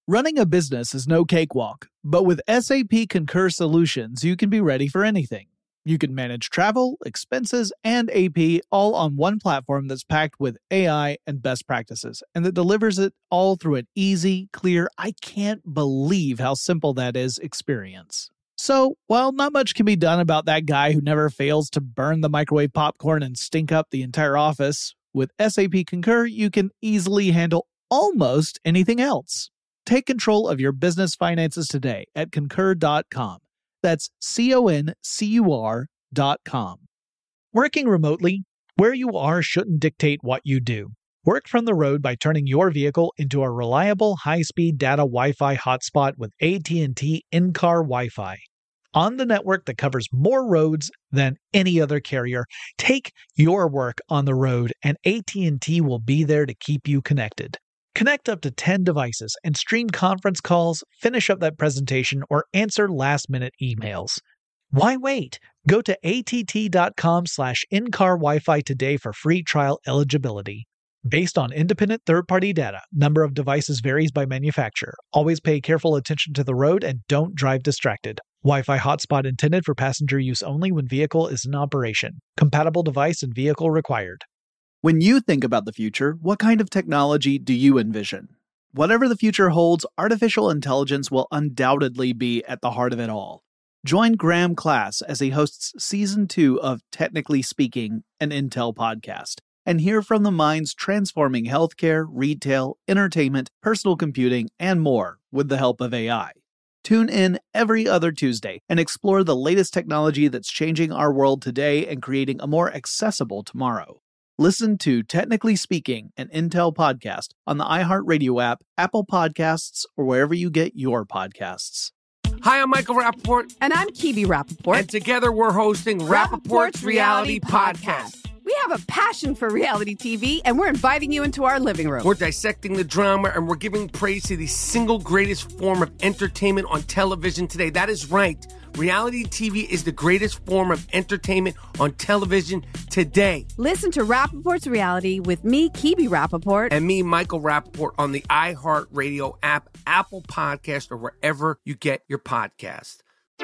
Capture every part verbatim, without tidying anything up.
Running a business is no cakewalk, but with S A P Concur Solutions, you can be ready for anything. You can manage travel, expenses, and A P all on one platform that's packed with A I and best practices, and that delivers it all through an easy, clear, I can't believe how simple that is experience. So, while not much can be done about that guy who never fails to burn the microwave popcorn and stink up the entire office, with S A P Concur, you can easily handle almost anything else. Take control of your business finances today at concur dot com. That's C O N C U R dot com. Working remotely, where you are shouldn't dictate what you do. Work from the road by turning your vehicle into a reliable high-speed data Wi-Fi hotspot with A T and T in-car Wi-Fi. On the network that covers more roads than any other carrier, take your work on the road and A T and T will be there to keep you connected. Connect up to ten devices and stream conference calls, finish up that presentation, or answer last-minute emails. Why wait? Go to A T T dot com slash in-car Wi-Fi today for free trial eligibility. Based on independent third-party data, number of devices varies by manufacturer. Always pay careful attention to the road and don't drive distracted. Wi-Fi hotspot intended for passenger use only when vehicle is in operation. Compatible device and vehicle required. When you think about the future, what kind of technology do you envision? Whatever the future holds, artificial intelligence will undoubtedly be at the heart of it all. Join Graham Class as he hosts Season two of Technically Speaking, an Intel podcast, and hear from the minds transforming healthcare, retail, entertainment, personal computing, and more with the help of A I. Tune in every other Tuesday and explore the latest technology that's changing our world today and creating a more accessible tomorrow. Listen to Technically Speaking, an Intel podcast on the iHeartRadio app, Apple Podcasts, or wherever you get your podcasts. Hi, I'm Michael Rappaport. And I'm Kibi Rappaport. And together we're hosting Rappaport's Reality Podcast. We have a passion for reality T V, and we're inviting you into our living room. We're dissecting the drama, and we're giving praise to the single greatest form of entertainment on television today. That is right. Reality T V is the greatest form of entertainment on television today. Listen to Rappaport's Reality with me, Kibi Rappaport. And me, Michael Rappaport, on the iHeartRadio app, Apple Podcast, or wherever you get your podcast.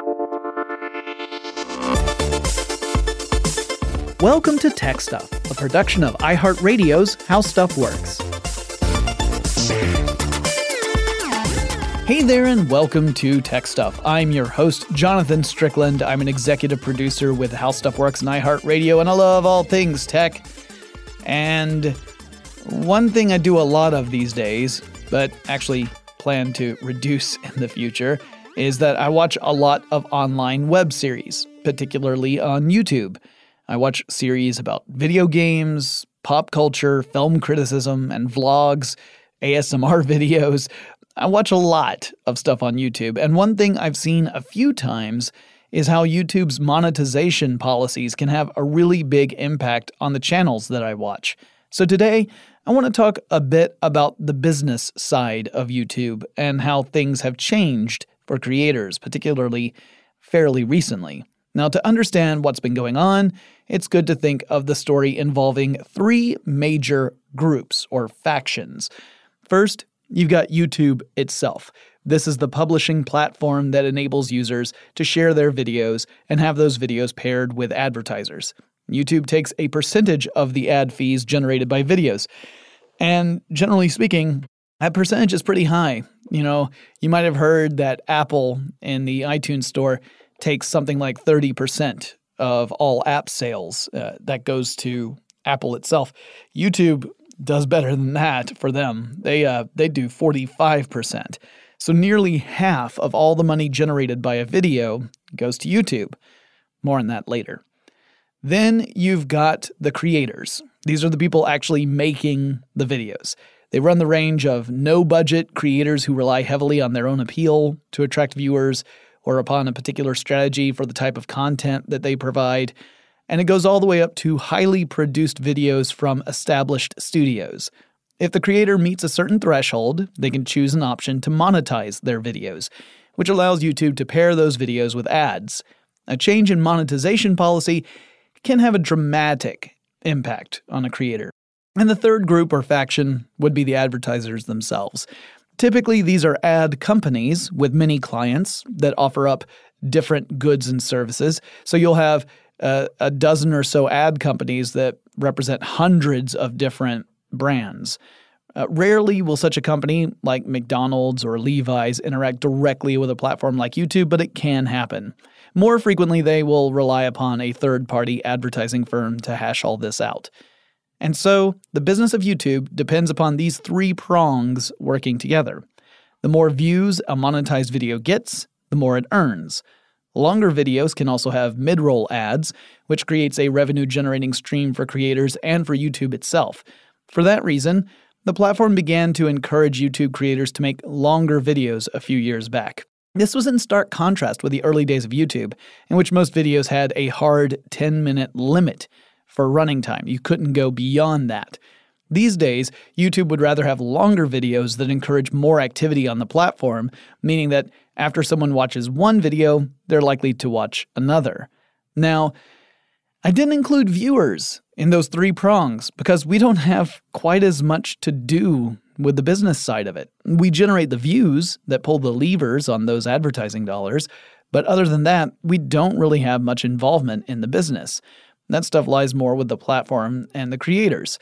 Welcome to Tech Stuff, a production of iHeartRadio's How Stuff Works. Hey there and welcome to Tech Stuff. I'm your host, Jonathan Strickland. I'm an executive producer with How Stuff Works and iHeartRadio, and I love all things tech. And one thing I do a lot of these days, but actually plan to reduce in the future, is that I watch a lot of online web series, particularly on YouTube. I watch series about video games, pop culture, film criticism, and vlogs, A S M R videos. I watch a lot of stuff on YouTube, and one thing I've seen a few times is how YouTube's monetization policies can have a really big impact on the channels that I watch. So today, I want to talk a bit about the business side of YouTube and how things have changed for creators, particularly fairly recently. Now, to understand what's been going on, it's good to think of the story involving three major groups or factions. First, you've got YouTube itself. This is the publishing platform that enables users to share their videos and have those videos paired with advertisers. YouTube takes a percentage of the ad fees generated by videos. And generally speaking, that percentage is pretty high. You know, you might have heard that Apple in the iTunes store takes something like thirty percent of all app sales. Uh, that goes to Apple itself. YouTube does better than that for them. They uh, they do forty-five percent. So nearly half of all the money generated by a video goes to YouTube. More on that later. Then you've got the creators. These are the people actually making the videos. They run the range of no-budget creators who rely heavily on their own appeal to attract viewers or upon a particular strategy for the type of content that they provide. And it goes all the way up to highly produced videos from established studios. If the creator meets a certain threshold, they can choose an option to monetize their videos, which allows YouTube to pair those videos with ads. A change in monetization policy can have a dramatic impact on a creator. And the third group or faction would be the advertisers themselves. Typically, these are ad companies with many clients that offer up different goods and services. So you'll have uh, a dozen or so ad companies that represent hundreds of different brands. Uh, rarely will such a company like McDonald's or Levi's interact directly with a platform like YouTube, but it can happen. More frequently, they will rely upon a third-party advertising firm to hash all this out. And so, the business of YouTube depends upon these three prongs working together. The more views a monetized video gets, the more it earns. Longer videos can also have mid-roll ads, which creates a revenue-generating stream for creators and for YouTube itself. For that reason, the platform began to encourage YouTube creators to make longer videos a few years back. This was in stark contrast with the early days of YouTube, in which most videos had a hard ten-minute limit for running time. You couldn't go beyond that. These days, YouTube would rather have longer videos that encourage more activity on the platform, meaning that after someone watches one video, they're likely to watch another. Now, I didn't include viewers in those three prongs because we don't have quite as much to do with the business side of it. We generate the views that pull the levers on those advertising dollars, but other than that, we don't really have much involvement in the business. That stuff lies more with the platform and the creators.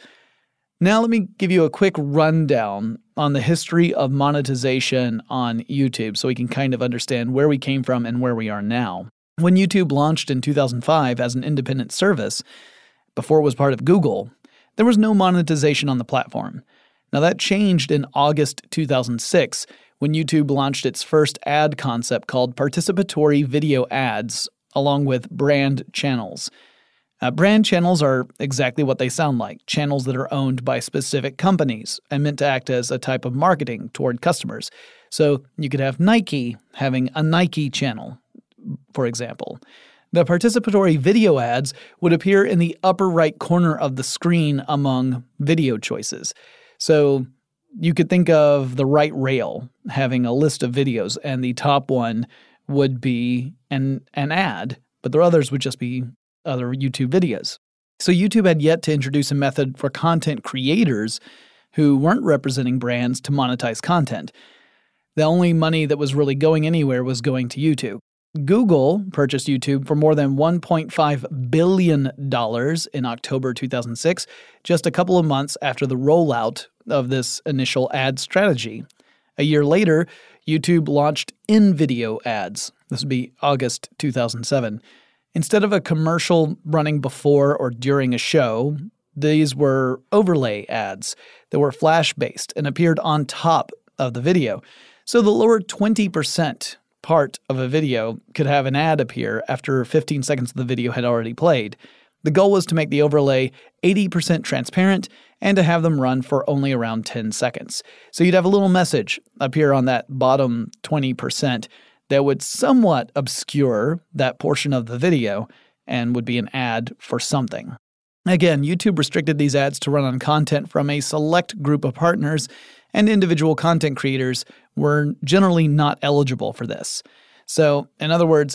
Now let me give you a quick rundown on the history of monetization on YouTube so we can kind of understand where we came from and where we are now. When YouTube launched in two thousand five as an independent service, before it was part of Google, there was no monetization on the platform. Now that changed in August two thousand six when YouTube launched its first ad concept called participatory video ads, along with brand channels. Uh, brand channels are exactly what they sound like, channels that are owned by specific companies and meant to act as a type of marketing toward customers. So you could have Nike having a Nike channel, for example. The participatory video ads would appear in the upper right corner of the screen among video choices. So you could think of the right rail having a list of videos, and the top one would be an, an ad, but the others would just be other YouTube videos. So YouTube had yet to introduce a method for content creators who weren't representing brands to monetize content. The only money that was really going anywhere was going to YouTube. Google purchased YouTube for more than one point five billion dollars in October two thousand six, just a couple of months after the rollout of this initial ad strategy. A year later, YouTube launched in-video ads. This would be August two thousand seven. Instead of a commercial running before or during a show, these were overlay ads that were flash-based and appeared on top of the video. So the lower twenty percent part of a video could have an ad appear after fifteen seconds of the video had already played. The goal was to make the overlay eighty percent transparent and to have them run for only around ten seconds. So you'd have a little message appear on that bottom twenty percent that would somewhat obscure that portion of the video and would be an ad for something. Again, YouTube restricted these ads to run on content from a select group of partners, and individual content creators were generally not eligible for this. So, in other words,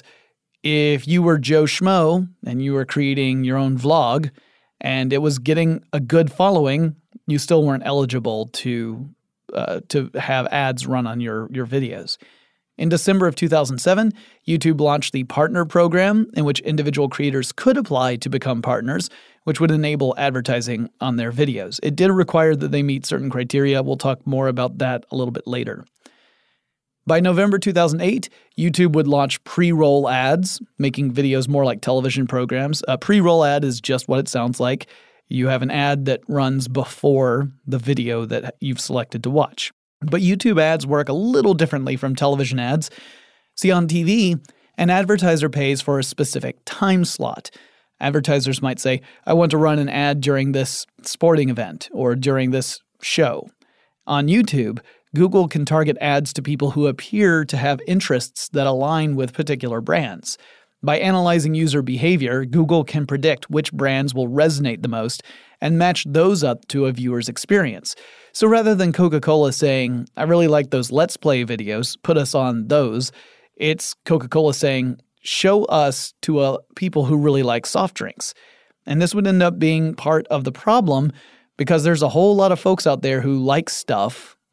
if you were Joe Schmo and you were creating your own vlog and it was getting a good following, you still weren't eligible to uh, to have ads run on your, your videos. In December of two thousand seven, YouTube launched the Partner Program, in which individual creators could apply to become partners, which would enable advertising on their videos. It did require that they meet certain criteria. We'll talk more about that a little bit later. By November two thousand eight, YouTube would launch pre-roll ads, making videos more like television programs. A pre-roll ad is just what it sounds like. You have an ad that runs before the video that you've selected to watch. But YouTube ads work a little differently from television ads. See, on T V, an advertiser pays for a specific time slot. Advertisers might say, I want to run an ad during this sporting event or during this show. On YouTube, Google can target ads to people who appear to have interests that align with particular brands. By analyzing user behavior, Google can predict which brands will resonate the most and match those up to a viewer's experience. So rather than Coca-Cola saying, I really like those Let's Play videos, put us on those, it's Coca-Cola saying, show us to uh, people who really like soft drinks. And this would end up being part of the problem because there's a whole lot of folks out there who like stuff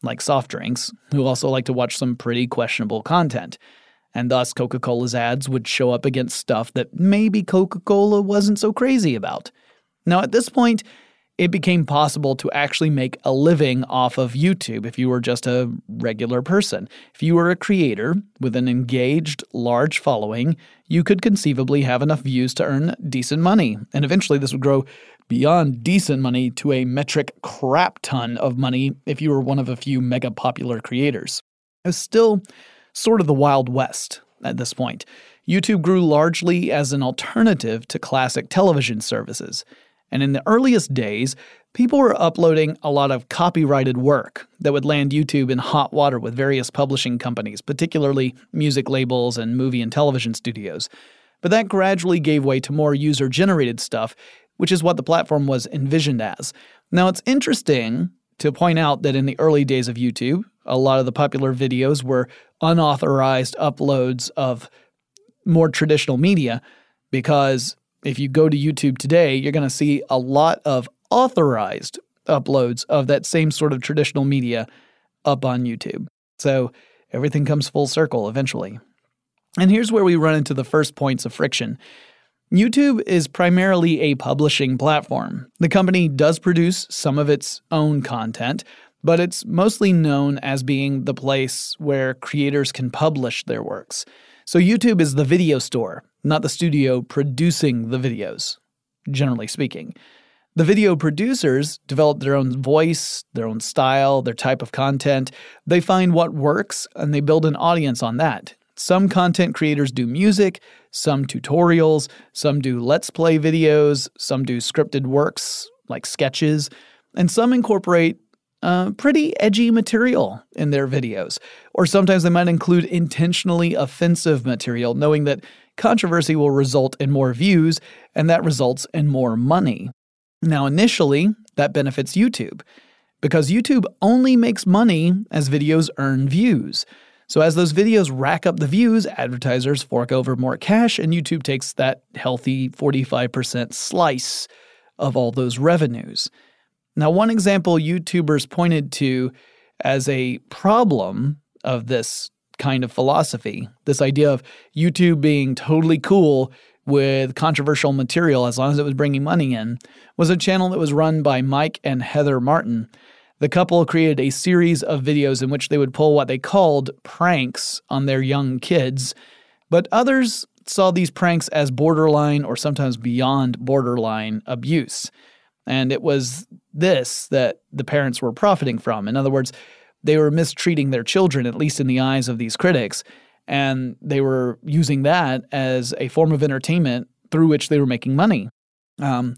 like soft drinks, who also like to watch some pretty questionable content. And thus, Coca-Cola's ads would show up against stuff that maybe Coca-Cola wasn't so crazy about. Now, at this point, it became possible to actually make a living off of YouTube if you were just a regular person. If you were a creator with an engaged, large following, you could conceivably have enough views to earn decent money. And eventually this would grow beyond decent money to a metric crap ton of money if you were one of a few mega popular creators. It was still sort of the Wild West at this point. YouTube grew largely as an alternative to classic television services. And in the earliest days, people were uploading a lot of copyrighted work that would land YouTube in hot water with various publishing companies, particularly music labels and movie and television studios. But that gradually gave way to more user-generated stuff, which is what the platform was envisioned as. Now, it's interesting to point out that in the early days of YouTube, a lot of the popular videos were unauthorized uploads of more traditional media, because if you go to YouTube today, you're going to see a lot of authorized uploads of that same sort of traditional media up on YouTube. So everything comes full circle eventually. And here's where we run into the first points of friction. YouTube is primarily a publishing platform. The company does produce some of its own content, but it's mostly known as being the place where creators can publish their works. So YouTube is the video store, not the studio producing the videos, generally speaking. The video producers develop their own voice, their own style, their type of content. They find what works, and they build an audience on that. Some content creators do music, some tutorials, some do Let's Play videos, some do scripted works like sketches, and some incorporate uh, pretty edgy material in their videos. Or sometimes they might include intentionally offensive material, knowing that controversy will result in more views, and that results in more money. Now, initially, that benefits YouTube, because YouTube only makes money as videos earn views. So as those videos rack up the views, advertisers fork over more cash, and YouTube takes that healthy forty-five percent slice of all those revenues. Now, one example YouTubers pointed to as a problem of this kind of philosophy, this idea of YouTube being totally cool with controversial material as long as it was bringing money in, was a channel that was run by Mike and Heather Martin. The couple created a series of videos in which they would pull what they called pranks on their young kids, but others saw these pranks as borderline or sometimes beyond borderline abuse. And it was this that the parents were profiting from. In other words, they were mistreating their children, at least in the eyes of these critics, and they were using that as a form of entertainment through which they were making money. Um,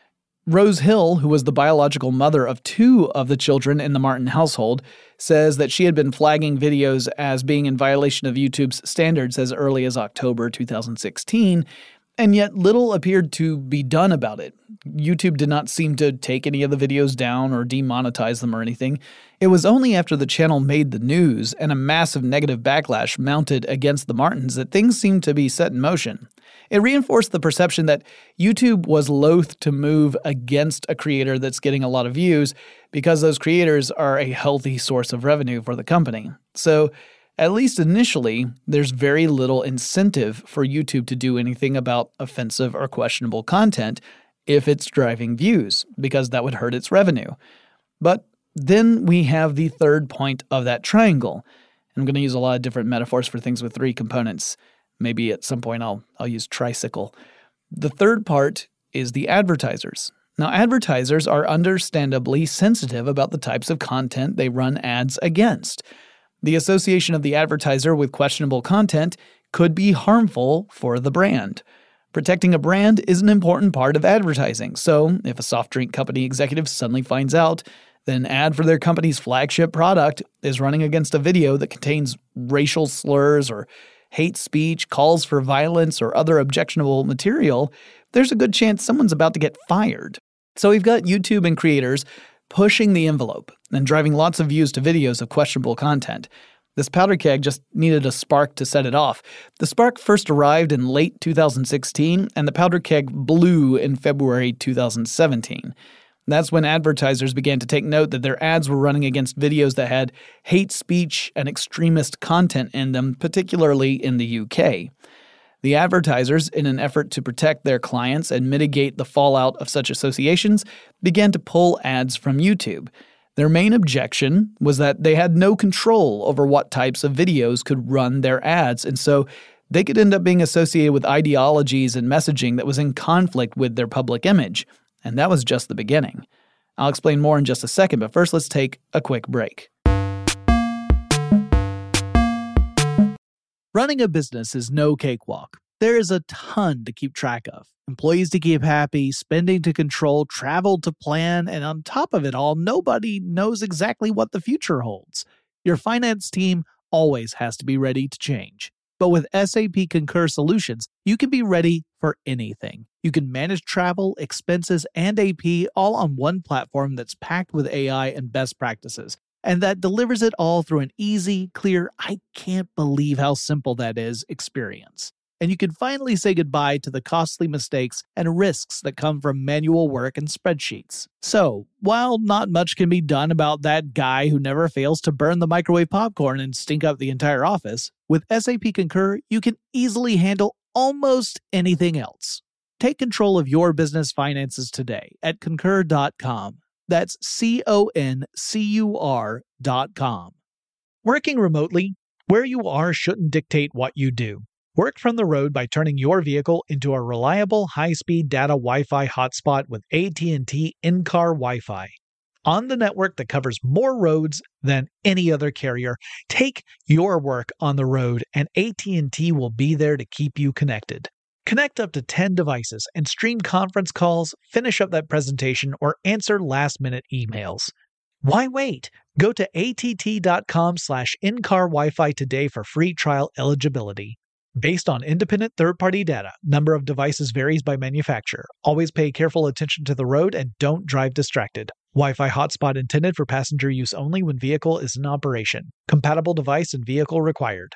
Rose Hill, who was the biological mother of two of the children in the Martin household, says that she had been flagging videos as being in violation of YouTube's standards as early as October two thousand sixteen, and yet little appeared to be done about it. YouTube did not seem to take any of the videos down or demonetize them or anything. It was only after the channel made the news and a massive negative backlash mounted against the Martins that things seemed to be set in motion. It reinforced the perception that YouTube was loath to move against a creator that's getting a lot of views because those creators are a healthy source of revenue for the company. So, at least initially, there's very little incentive for YouTube to do anything about offensive or questionable content if it's driving views, because that would hurt its revenue. But then we have the third point of that triangle. I'm going to use a lot of different metaphors for things with three components. Maybe at some point I'll I'll use tricycle. The third part is the advertisers. Now, advertisers are understandably sensitive about the types of content they run ads against. The association of the advertiser with questionable content could be harmful for the brand. Protecting a brand is an important part of advertising, so if a soft drink company executive suddenly finds out that an ad for their company's flagship product is running against a video that contains racial slurs or hate speech, calls for violence, or other objectionable material, there's a good chance someone's about to get fired. So we've got YouTube and creators pushing the envelope and driving lots of views to videos of questionable content. This powder keg just needed a spark to set it off. The spark first arrived in late two thousand sixteen, and the powder keg blew in February two thousand seventeen. That's when advertisers began to take note that their ads were running against videos that had hate speech and extremist content in them, particularly in the U K. The advertisers, in an effort to protect their clients and mitigate the fallout of such associations, began to pull ads from YouTube. Their main objection was that they had no control over what types of videos could run their ads, and so they could end up being associated with ideologies and messaging that was in conflict with their public image. And that was just the beginning. I'll explain more in just a second, but first let's take a quick break. Running a business is no cakewalk. There is a ton to keep track of. Employees to keep happy, spending to control, travel to plan, and on top of it all, nobody knows exactly what the future holds. Your finance team always has to be ready to change. But with S A P Concur Solutions, you can be ready for anything. You can manage travel, expenses, and A P all on one platform that's packed with A I and best practices, and that delivers it all through an easy, clear, I can't believe how simple that is experience. And you can finally say goodbye to the costly mistakes and risks that come from manual work and spreadsheets. So, while not much can be done about that guy who never fails to burn the microwave popcorn and stink up the entire office, with S A P Concur, you can easily handle almost anything else. Take control of your business finances today at concur dot com. That's C O N C U R dot com. Working remotely, where you are shouldn't dictate what you do. Work from the road by turning your vehicle into a reliable high-speed data Wi-Fi hotspot with A T and T in-car Wi-Fi. On the network that covers more roads than any other carrier, take your work on the road and A T and T will be there to keep you connected. Connect up to ten devices and stream conference calls, finish up that presentation, or answer last-minute emails. Why wait? Go to A T T dot com slash in-car Wi-Fi today for free trial eligibility. Based on independent third-party data, number of devices varies by manufacturer. Always pay careful attention to the road and don't drive distracted. Wi-Fi hotspot intended for passenger use only when vehicle is in operation. Compatible device and vehicle required.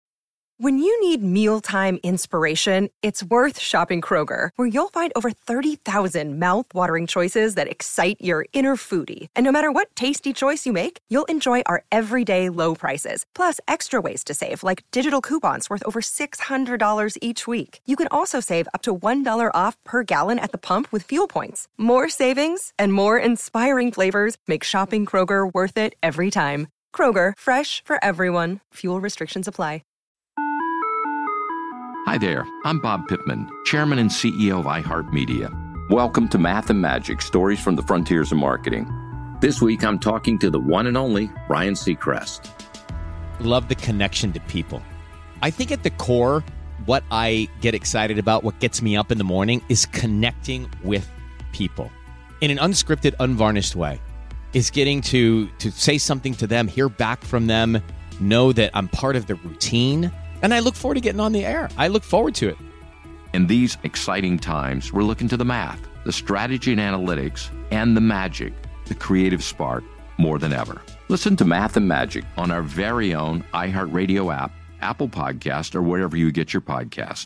When you need mealtime inspiration, it's worth shopping Kroger, where you'll find over thirty thousand mouth-watering choices that excite your inner foodie. And no matter what tasty choice you make, you'll enjoy our everyday low prices, plus extra ways to save, like digital coupons worth over six hundred dollars each week. You can also save up to one dollar off per gallon at the pump with fuel points. More savings and more inspiring flavors make shopping Kroger worth it every time. Kroger, fresh for everyone. Fuel restrictions apply. Hi there, I'm Bob Pittman, Chairman and C E O of iHeartMedia. Welcome to Math and Magic, Stories from the Frontiers of Marketing. This week, I'm talking to the one and only Ryan Seacrest. Love the connection to people. I think at the core, what I get excited about, what gets me up in the morning, is connecting with people in an unscripted, unvarnished way. Is getting to, to say something to them, hear back from them, know that I'm part of the routine. And I look forward to getting on the air. I look forward to it. In these exciting times, we're looking to the math, the strategy and analytics, and the magic, the creative spark, more than ever. Listen to Math and Magic on our very own iHeartRadio app, Apple Podcast, or wherever you get your podcast.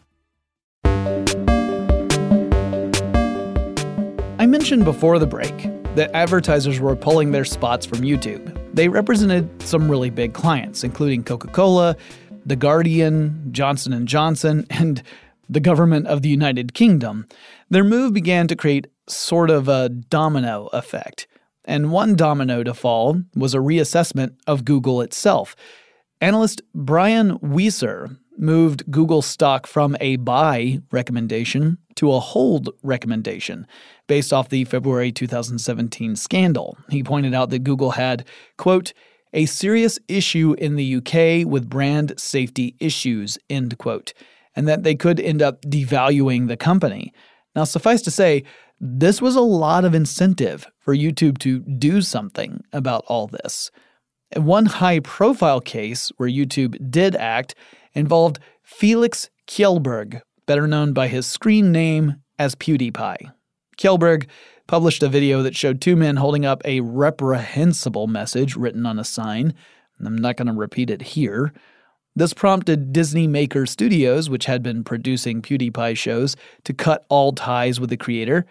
I mentioned before the break that advertisers were pulling their spots from YouTube. They represented some really big clients, including Coca-Cola, The Guardian, Johnson and Johnson, and the government of the United Kingdom. Their move began to create sort of a domino effect. And one domino to fall was a reassessment of Google itself. Analyst Brian Wieser moved Google stock from a buy recommendation to a hold recommendation based off the February two thousand seventeen scandal. He pointed out that Google had, quote, a serious issue in the U K with brand safety issues, end quote, and that they could end up devaluing the company. Now, suffice to say, this was a lot of incentive for YouTube to do something about all this. One high-profile case where YouTube did act involved Felix Kjellberg, better known by his screen name as PewDiePie. Kjellberg published a video that showed two men holding up a reprehensible message written on a sign. I'm not going to repeat it here. This prompted Disney Maker Studios, which had been producing PewDiePie shows, to cut all ties with the creator.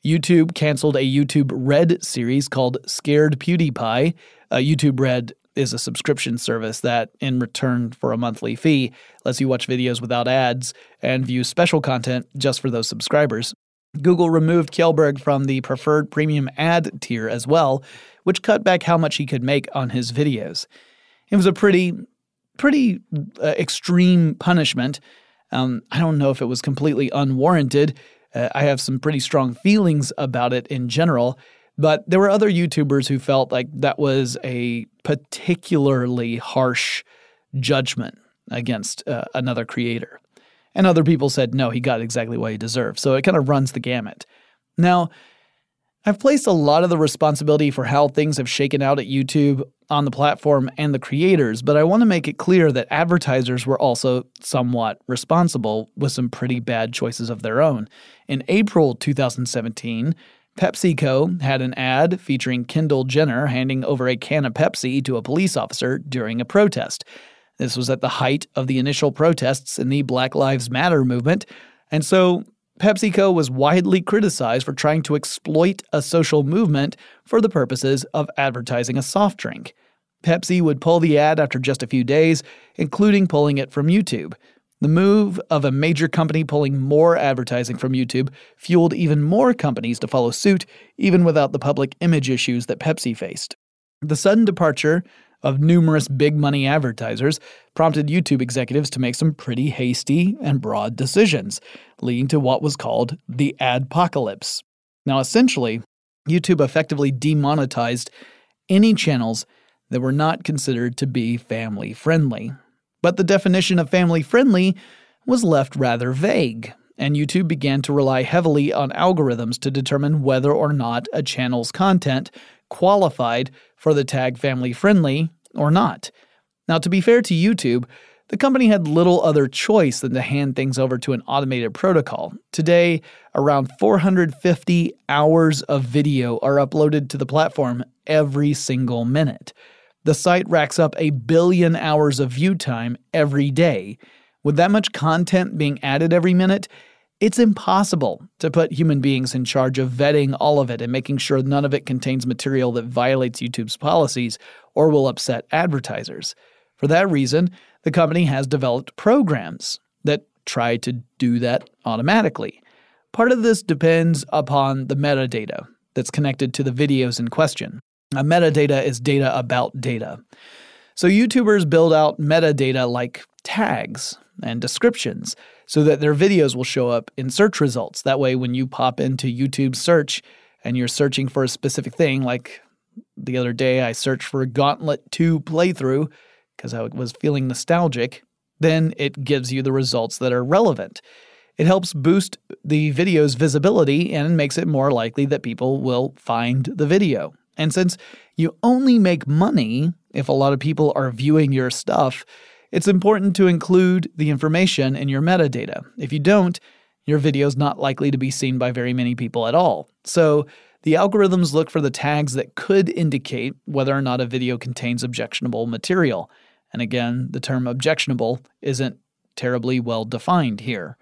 YouTube canceled a YouTube Red series called Scared PewDiePie. Uh, YouTube Red is a subscription service that, in return for a monthly fee, lets you watch videos without ads and view special content just for those subscribers. Google removed Kjellberg from the preferred premium ad tier as well, which cut back how much he could make on his videos. It was a pretty, pretty uh, extreme punishment. Um, I don't know if it was completely unwarranted. Uh, I have some pretty strong feelings about it in general, but there were other YouTubers who felt like that was a particularly harsh judgment against uh, another creator. And other people said, no, he got exactly what he deserved. So it kind of runs the gamut. Now, I've placed a lot of the responsibility for how things have shaken out at YouTube on the platform and the creators, but I want to make it clear that advertisers were also somewhat responsible with some pretty bad choices of their own. In April two thousand seventeen, PepsiCo had an ad featuring Kendall Jenner handing over a can of Pepsi to a police officer during a protest. This was at the height of the initial protests in the Black Lives Matter movement, and so PepsiCo was widely criticized for trying to exploit a social movement for the purposes of advertising a soft drink. Pepsi would pull the ad after just a few days, including pulling it from YouTube. The move of a major company pulling more advertising from YouTube fueled even more companies to follow suit, even without the public image issues that Pepsi faced. The sudden departure of numerous big-money advertisers prompted YouTube executives to make some pretty hasty and broad decisions, leading to what was called the adpocalypse. Now, essentially, YouTube effectively demonetized any channels that were not considered to be family-friendly. But the definition of family-friendly was left rather vague, and YouTube began to rely heavily on algorithms to determine whether or not a channel's content qualified for the tag family-friendly or not. Now, to be fair to YouTube, the company had little other choice than to hand things over to an automated protocol. Today, around four hundred fifty hours of video are uploaded to the platform every single minute. The site racks up a billion hours of view time every day. With that much content being added every minute, it's impossible to put human beings in charge of vetting all of it and making sure none of it contains material that violates YouTube's policies or will upset advertisers. For that reason, the company has developed programs that try to do that automatically. Part of this depends upon the metadata that's connected to the videos in question. A metadata is data about data. So YouTubers build out metadata like tags and descriptions so that their videos will show up in search results. That way, when you pop into YouTube search and you're searching for a specific thing, like the other day I searched for a Gauntlet two playthrough because I was feeling nostalgic, then it gives you the results that are relevant. It helps boost the video's visibility and makes it more likely that people will find the video. And since you only make money if a lot of people are viewing your stuff, it's important to include the information in your metadata. If you don't, your video is not likely to be seen by very many people at all. So the algorithms look for the tags that could indicate whether or not a video contains objectionable material. And again, the term objectionable isn't terribly well defined here.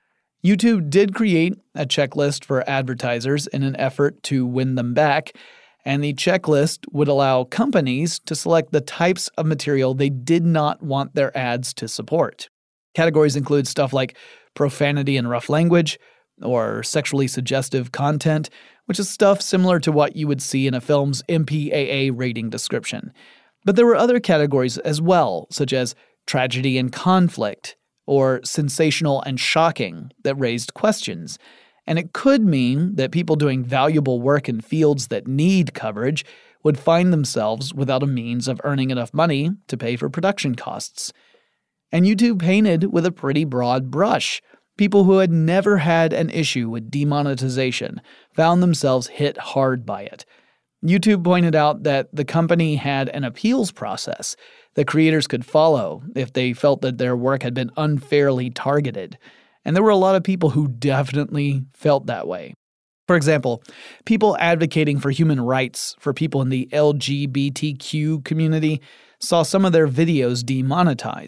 YouTube did create a checklist for advertisers in an effort to win them back, and the checklist would allow companies to select the types of material they did not want their ads to support. Categories include stuff like profanity and rough language, or sexually suggestive content, which is stuff similar to what you would see in a film's M P A A rating description. But there were other categories as well, such as tragedy and conflict, or sensational and shocking, that raised questions. And it could mean that people doing valuable work in fields that need coverage would find themselves without a means of earning enough money to pay for production costs. And YouTube painted with a pretty broad brush. People who had never had an issue with demonetization found themselves hit hard by it. YouTube pointed out that the company had an appeals process that creators could follow if they felt that their work had been unfairly targeted. And there were a lot of people who definitely felt that way. For example, people advocating for human rights for people in the L G B T Q community saw some of their videos demonetized.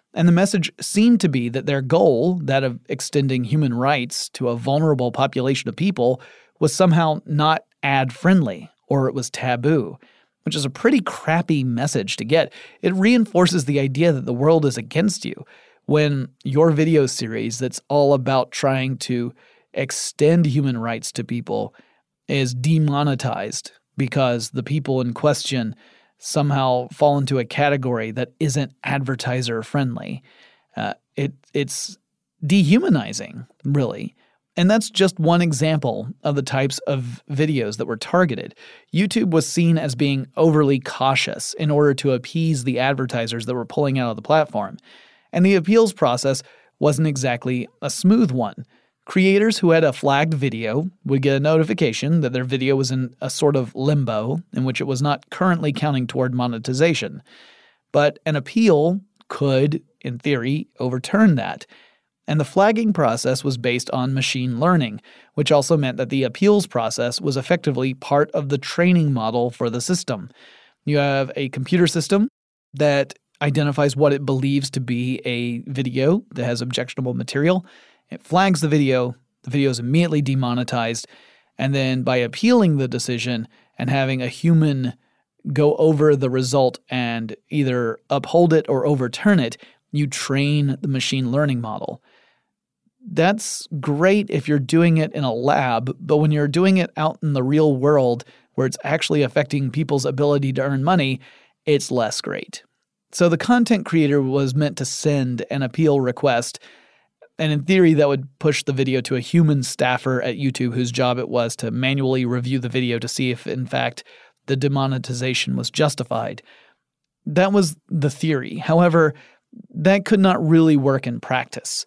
And the message seemed to be that their goal, that of extending human rights to a vulnerable population of people, was somehow not ad-friendly, or it was taboo, which is a pretty crappy message to get. It reinforces the idea that the world is against you when your video series that's all about trying to extend human rights to people is demonetized because the people in question somehow fall into a category that isn't advertiser-friendly. Uh, it it's dehumanizing, really. And that's just one example of the types of videos that were targeted. YouTube was seen as being overly cautious in order to appease the advertisers that were pulling out of the platform. And the appeals process wasn't exactly a smooth one. Creators who had a flagged video would get a notification that their video was in a sort of limbo in which it was not currently counting toward monetization. But an appeal could, in theory, overturn that. And the flagging process was based on machine learning, which also meant that the appeals process was effectively part of the training model for the system. You have a computer system that identifies what it believes to be a video that has objectionable material. It flags the video, the video is immediately demonetized, and then by appealing the decision and having a human go over the result and either uphold it or overturn it, you train the machine learning model. That's great if you're doing it in a lab, but when you're doing it out in the real world where it's actually affecting people's ability to earn money, it's less great. So the content creator was meant to send an appeal request, and in theory, that would push the video to a human staffer at YouTube whose job it was to manually review the video to see if, in fact, the demonetization was justified. That was the theory. However, that could not really work in practice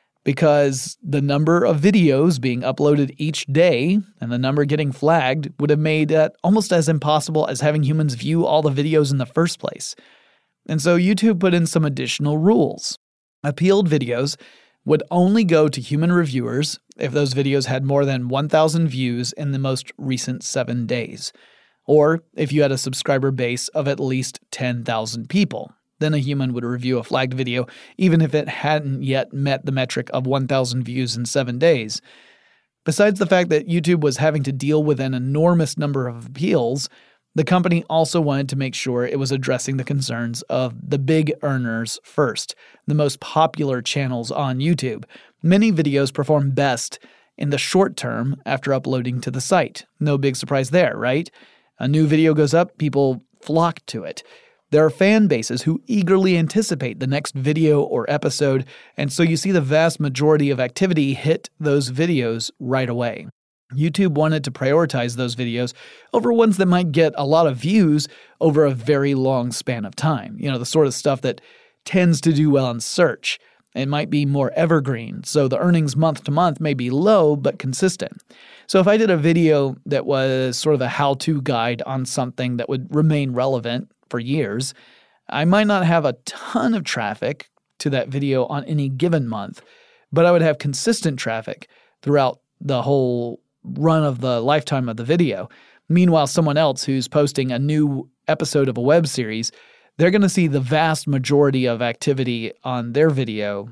because the number of videos being uploaded each day and the number getting flagged would have made that almost as impossible as having humans view all the videos in the first place. And so YouTube put in some additional rules. Appealed videos would only go to human reviewers if those videos had more than one thousand views in the most recent seven days, or if you had a subscriber base of at least ten thousand people. Then a human would review a flagged video even if it hadn't yet met the metric of one thousand views in seven days. Besides the fact that YouTube was having to deal with an enormous number of appeals, the company also wanted to make sure it was addressing the concerns of the big earners first, the most popular channels on YouTube. Many videos perform best in the short term after uploading to the site. No big surprise there, right? A new video goes up, people flock to it. There are fan bases who eagerly anticipate the next video or episode, and so you see the vast majority of activity hit those videos right away. YouTube wanted to prioritize those videos over ones that might get a lot of views over a very long span of time. You know, the sort of stuff that tends to do well in search. It might be more evergreen, so the earnings month to month may be low but consistent. So if I did a video that was sort of a how-to guide on something that would remain relevant for years, I might not have a ton of traffic to that video on any given month, but I would have consistent traffic throughout the whole run of the lifetime of the video. Meanwhile, someone else who's posting a new episode of a web series, they're going to see the vast majority of activity on their video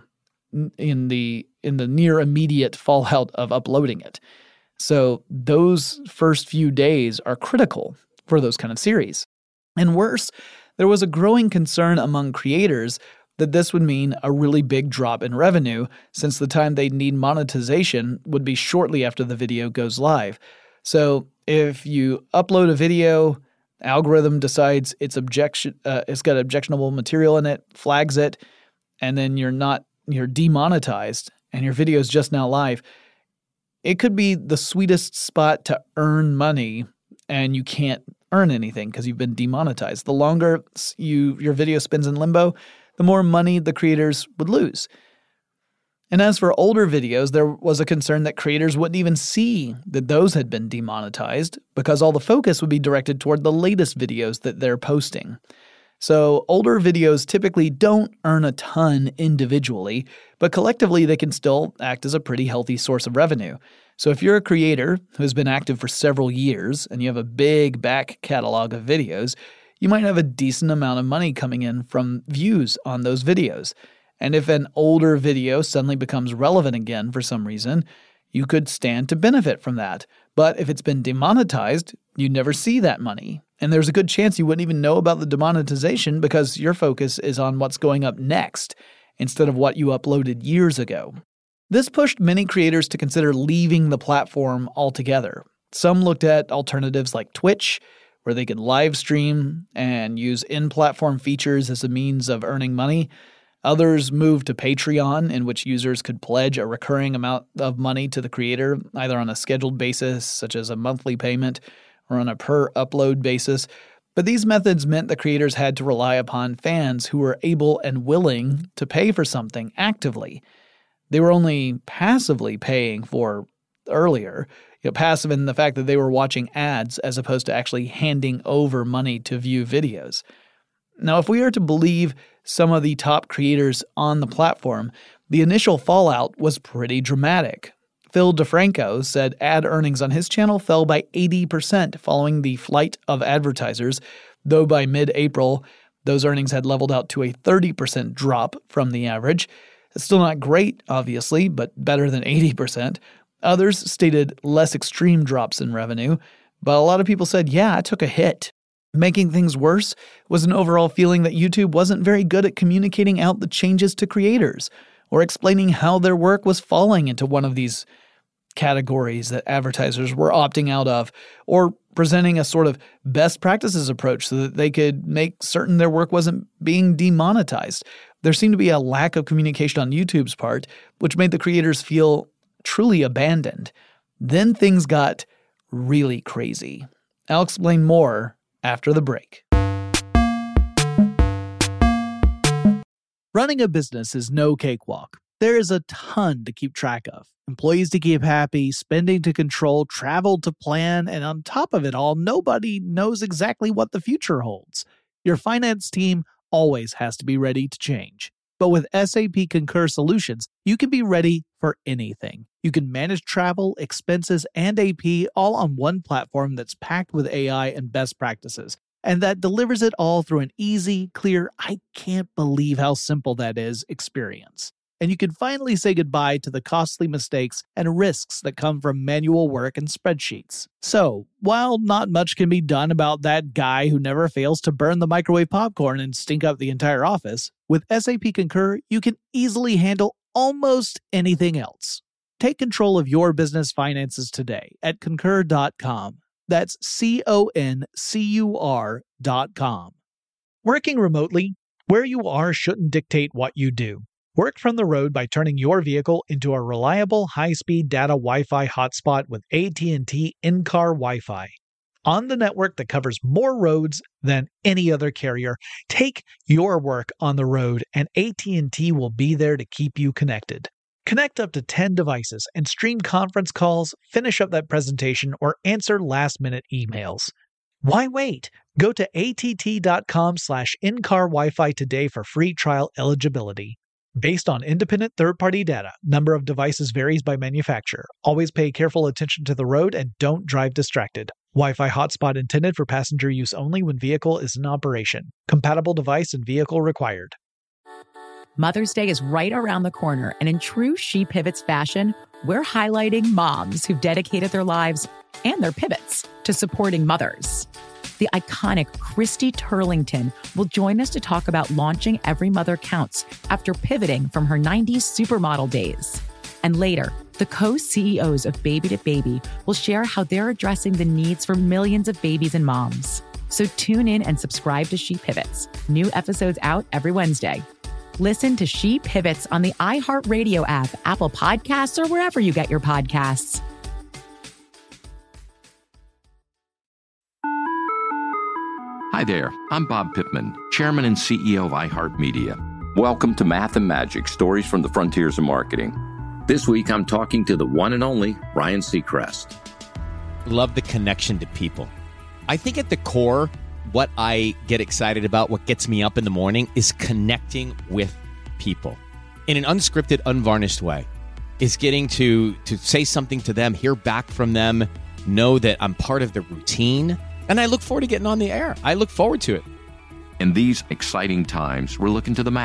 in the in the near immediate fallout of uploading it. So those first few days are critical for those kind of series. And worse, there was a growing concern among creators that this would mean a really big drop in revenue since the time they'd need monetization would be shortly after the video goes live. So if you upload a video, algorithm decides it's objection, uh, it's got objectionable material in it, flags it, and then you're not you're demonetized and your video is just now live, it could be the sweetest spot to earn money and you can't earn anything because you've been demonetized. The longer you your video spins in limbo, the more money the creators would lose. And as for older videos, there was a concern that creators wouldn't even see that those had been demonetized because all the focus would be directed toward the latest videos that they're posting. So older videos typically don't earn a ton individually, but collectively they can still act as a pretty healthy source of revenue. So if you're a creator who has been active for several years and you have a big back catalog of videos, you might have a decent amount of money coming in from views on those videos. And if an older video suddenly becomes relevant again for some reason, you could stand to benefit from that. But if it's been demonetized, you never see that money. And there's a good chance you wouldn't even know about the demonetization because your focus is on what's going up next instead of what you uploaded years ago. This pushed many creators to consider leaving the platform altogether. Some looked at alternatives like Twitch, where they could live stream and use in-platform features as a means of earning money. Others moved to Patreon, in which users could pledge a recurring amount of money to the creator, either on a scheduled basis, such as a monthly payment, or on a per-upload basis. But these methods meant the creators had to rely upon fans who were able and willing to pay for something actively. They were only passively paying for earlier, you know, passive in the fact that they were watching ads as opposed to actually handing over money to view videos. Now, if we are to believe some of the top creators on the platform, the initial fallout was pretty dramatic. Phil DeFranco said ad earnings on his channel fell by eighty percent following the flight of advertisers, though by mid-April, those earnings had leveled out to a thirty percent drop from the average. It's still not great, obviously, but better than eighty percent. Others stated less extreme drops in revenue, but a lot of people said, yeah, I took a hit. Making things worse was an overall feeling that YouTube wasn't very good at communicating out the changes to creators or explaining how their work was falling into one of these categories that advertisers were opting out of, or presenting a sort of best practices approach so that they could make certain their work wasn't being demonetized. There seemed to be a lack of communication on YouTube's part, which made the creators feel truly abandoned. Then things got really crazy. I'll explain more after the break. Running a business is no cakewalk. There is a ton to keep track of. Employees to keep happy, spending to control, travel to plan, and on top of it all, nobody knows exactly what the future holds. Your finance team always has to be ready to change. But with S A P Concur Solutions, you can be ready for anything. You can manage travel, expenses, and A P all on one platform that's packed with A I and best practices, and that delivers it all through an easy, clear, I can't believe how simple that is experience. And you can finally say goodbye to the costly mistakes and risks that come from manual work and spreadsheets. So, while not much can be done about that guy who never fails to burn the microwave popcorn and stink up the entire office, with S A P Concur, you can easily handle almost anything else. Take control of your business finances today at concur dot com. That's C O N C U R dot com. Working remotely, where you are shouldn't dictate what you do. Work from the road by turning your vehicle into a reliable high-speed data Wi-Fi hotspot with A T and T in-car Wi-Fi. On the network that covers more roads than any other carrier, take your work on the road and A T and T will be there to keep you connected. Connect up to ten devices and stream conference calls, finish up that presentation, or answer last-minute emails. Why wait? Go to A T T dot com slash in-car Wi-Fi today for free trial eligibility. Based on independent third-party data, number of devices varies by manufacturer. Always pay careful attention to the road and don't drive distracted. Wi-Fi hotspot intended for passenger use only when vehicle is in operation. Compatible device and vehicle required. Mother's Day is right around the corner, and in true She Pivots fashion, we're highlighting moms who've dedicated their lives and their pivots to supporting mothers. The iconic Christy Turlington will join us to talk about launching Every Mother Counts after pivoting from her nineties supermodel days. And later, the co-C E Os of Baby to Baby will share how they're addressing the needs for millions of babies and moms. So tune in and subscribe to She Pivots. New episodes out every Wednesday. Listen to She Pivots on the iHeartRadio app, Apple Podcasts, or wherever you get your podcasts. Hi there, I'm Bob Pittman, Chairman and C E O of iHeartMedia. Welcome to Math and Magic, Stories from the Frontiers of Marketing. This week, I'm talking to the one and only Ryan Seacrest. Love the connection to people. I think at the core, what I get excited about, what gets me up in the morning, is connecting with people in an unscripted, unvarnished way. Is getting to to say something to them, hear back from them, know that I'm part of the routine. And I look forward to getting on the air. I look forward to it. In these exciting times, we're looking to the math,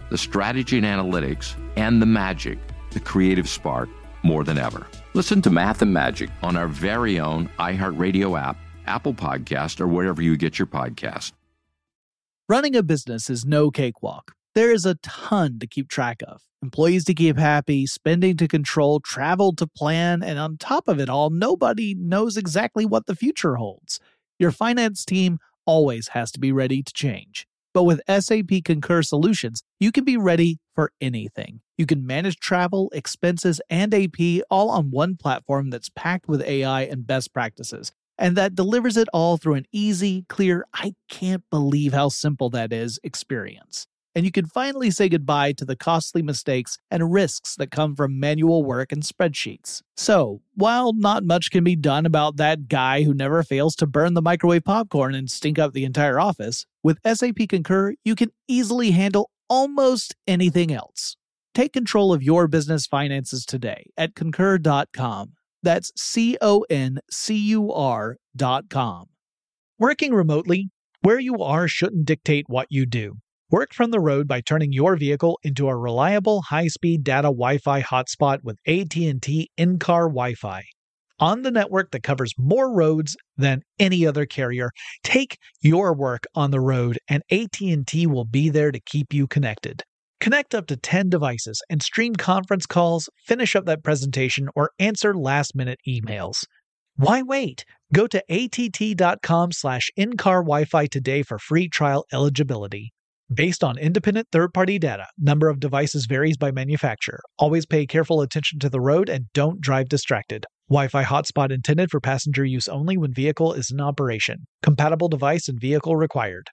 the strategy and analytics, and the magic, the creative spark, more than ever. Listen to Math and Magic on our very own iHeartRadio app, Apple Podcast, or wherever you get your podcast. Running a business is no cakewalk. There is a ton to keep track of. Employees to keep happy, spending to control, travel to plan, and on top of it all, nobody knows exactly what the future holds. Your finance team always has to be ready to change. But with S A P Concur Solutions, you can be ready for anything. You can manage travel, expenses, and A P all on one platform that's packed with A I and best practices, and that delivers it all through an easy, clear, I can't believe how simple that is experience. And you can finally say goodbye to the costly mistakes and risks that come from manual work and spreadsheets. So, while not much can be done about that guy who never fails to burn the microwave popcorn and stink up the entire office, with S A P Concur, you can easily handle almost anything else. Take control of your business finances today at concur dot com. That's C O N C U R dot com. Working remotely, where you are shouldn't dictate what you do. Work from the road by turning your vehicle into a reliable high-speed data Wi-Fi hotspot with A T and T in-car Wi-Fi. On the network that covers more roads than any other carrier, take your work on the road and A T and T will be there to keep you connected. Connect up to ten devices and stream conference calls, finish up that presentation, or answer last-minute emails. Why wait? Go to A T T dot com slash in-car Wi-Fi today for free trial eligibility. Based on independent third-party data, number of devices varies by manufacturer. Always pay careful attention to the road and don't drive distracted. Wi-Fi hotspot intended for passenger use only when vehicle is in operation. Compatible device and vehicle required.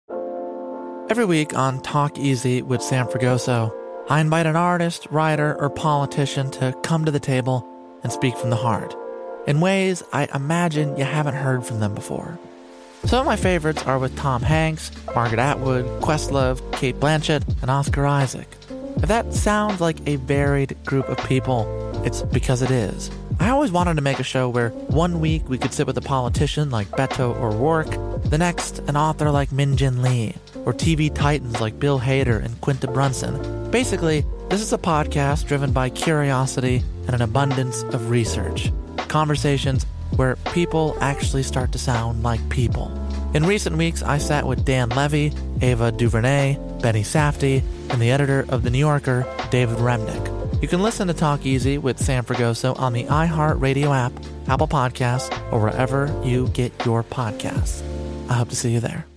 Every week on Talk Easy with Sam Fragoso, I invite an artist, writer, or politician to come to the table and speak from the heart in ways I imagine you haven't heard from them before. Some of my favorites are with Tom Hanks, Margaret Atwood, Questlove, Cate Blanchett, and Oscar Isaac. If that sounds like a varied group of people, it's because it is. I always wanted to make a show where one week we could sit with a politician like Beto O'Rourke, the next an author like Min Jin Lee, or T V titans like Bill Hader and Quinta Brunson. Basically, this is a podcast driven by curiosity and an abundance of research. Conversations where people actually start to sound like people. In recent weeks, I sat with Dan Levy, Ava DuVernay, Benny Safdie, and the editor of The New Yorker, David Remnick. You can listen to Talk Easy with Sam Fragoso on the iHeartRadio app, Apple Podcasts, or wherever you get your podcasts. I hope to see you there.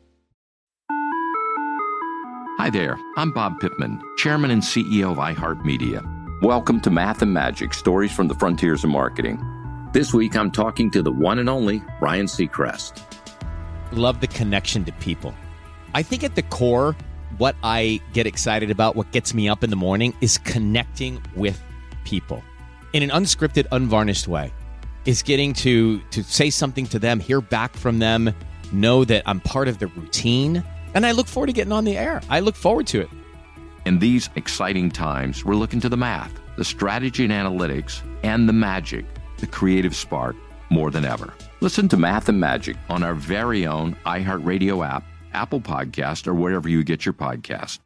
Hi there, I'm Bob Pittman, Chairman and C E O of iHeartMedia. Welcome to Math and Magic, Stories from the Frontiers of Marketing. This week, I'm talking to the one and only Ryan Seacrest. Love the connection to people. I think at the core, what I get excited about, what gets me up in the morning, is connecting with people in an unscripted, unvarnished way. Is getting to to say something to them, hear back from them, know that I'm part of the routine, and I look forward to getting on the air. I look forward to it. In these exciting times, we're looking to the math, the strategy and analytics, and the magic, the creative spark, more than ever. Listen to Math and Magic on our very own iHeartRadio app, Apple Podcast, or wherever you get your podcast.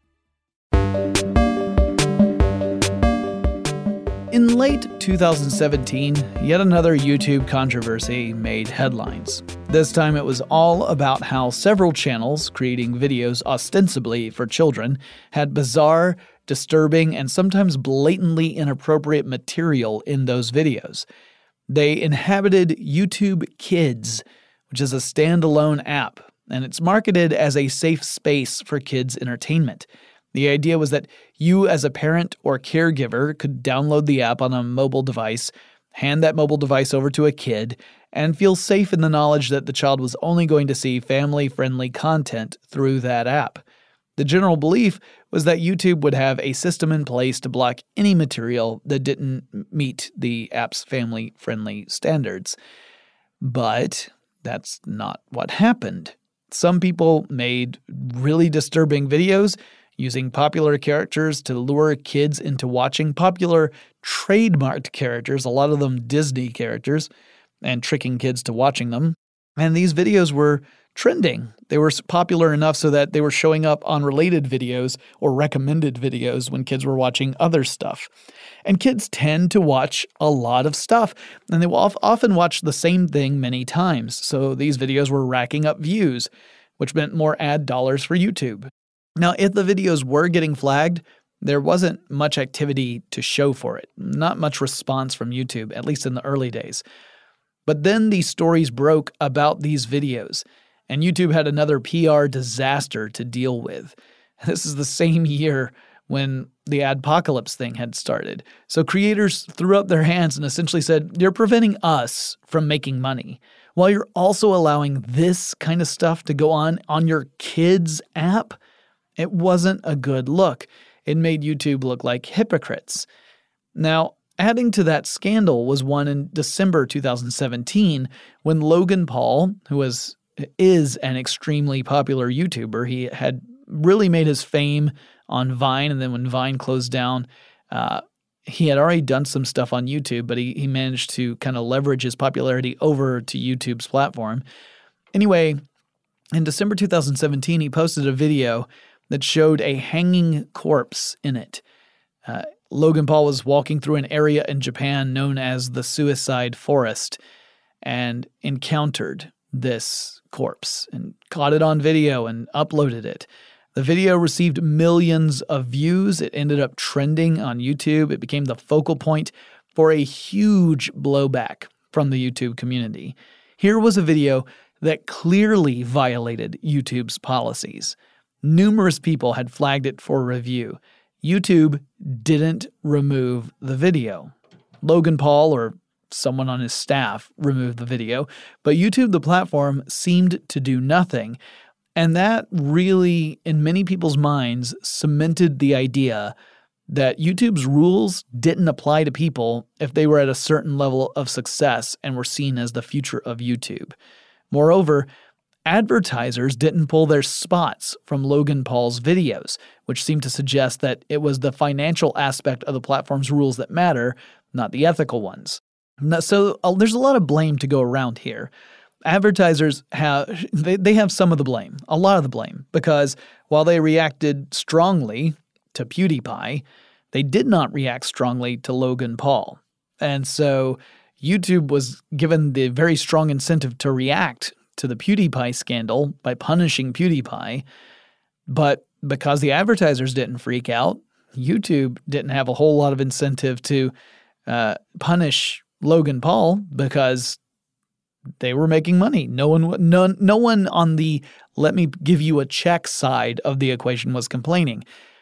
In late two thousand seventeen, yet another YouTube controversy made headlines. This time it was all about how several channels creating videos ostensibly for children had bizarre, disturbing, and sometimes blatantly inappropriate material in those videos. They inhabited YouTube Kids, which is a standalone app, and it's marketed as a safe space for kids' entertainment. The idea was that you as a parent or caregiver could download the app on a mobile device, hand that mobile device over to a kid, and feel safe in the knowledge that the child was only going to see family-friendly content through that app. The general belief was that YouTube would have a system in place to block any material that didn't meet the app's family-friendly standards. But that's not what happened. Some people made really disturbing videos using popular characters to lure kids into watching popular trademarked characters, a lot of them Disney characters, and tricking kids to watching them. And these videos were trending. They were popular enough so that they were showing up on related videos or recommended videos when kids were watching other stuff. And kids tend to watch a lot of stuff, and they will often watch the same thing many times. So these videos were racking up views, which meant more ad dollars for YouTube. Now, if the videos were getting flagged, there wasn't much activity to show for it, not much response from YouTube, at least in the early days. But then these stories broke about these videos, and YouTube had another P R disaster to deal with. This is the same year when the adpocalypse thing had started. So creators threw up their hands and essentially said, you're preventing us from making money, while you're also allowing this kind of stuff to go on on your kids' app. It wasn't a good look. It made YouTube look like hypocrites. Now, adding to that scandal was one in December two thousand seventeen when Logan Paul, who was is an extremely popular YouTuber, he had really made his fame on Vine, and then when Vine closed down, uh, he had already done some stuff on YouTube, but he, he managed to kind of leverage his popularity over to YouTube's platform. Anyway, in December two thousand seventeen, he posted a video that showed a hanging corpse in it. Uh, Logan Paul was walking through an area in Japan known as the Suicide Forest and encountered this corpse and caught it on video and uploaded it. The video received millions of views. It ended up trending on YouTube. It became the focal point for a huge blowback from the YouTube community. Here was a video that clearly violated YouTube's policies. Numerous people had flagged it for review. YouTube didn't remove the video. Logan Paul or someone on his staff removed the video, but YouTube, the platform, seemed to do nothing. And that really, in many people's minds, cemented the idea that YouTube's rules didn't apply to people if they were at a certain level of success and were seen as the future of YouTube. Moreover, advertisers didn't pull their spots from Logan Paul's videos, which seemed to suggest that it was the financial aspect of the platform's rules that matter, not the ethical ones. So uh, there's a lot of blame to go around here. Advertisers have they, they have some of the blame, a lot of the blame, because while they reacted strongly to PewDiePie, they did not react strongly to Logan Paul. And so YouTube was given the very strong incentive to react to the PewDiePie scandal by punishing PewDiePie, but because the advertisers didn't freak out, YouTube didn't have a whole lot of incentive to uh, punish Logan Paul because they were making money. No one, no, no one on the let me give you a check side of the equation was complaining.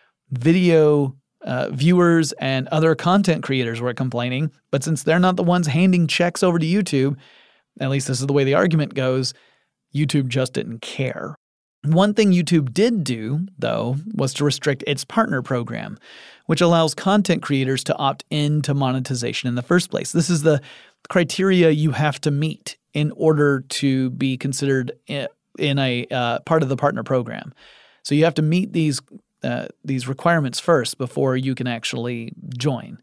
Video uh, viewers and other content creators were complaining, but since they're not the ones handing checks over to YouTube, at least this is the way the argument goes, YouTube just didn't care. One thing YouTube did do, though, was to restrict its partner program, which allows content creators to opt into monetization in the first place. This is the criteria you have to meet in order to be considered in a uh, part of the partner program. So you have to meet these uh, these requirements first before you can actually join.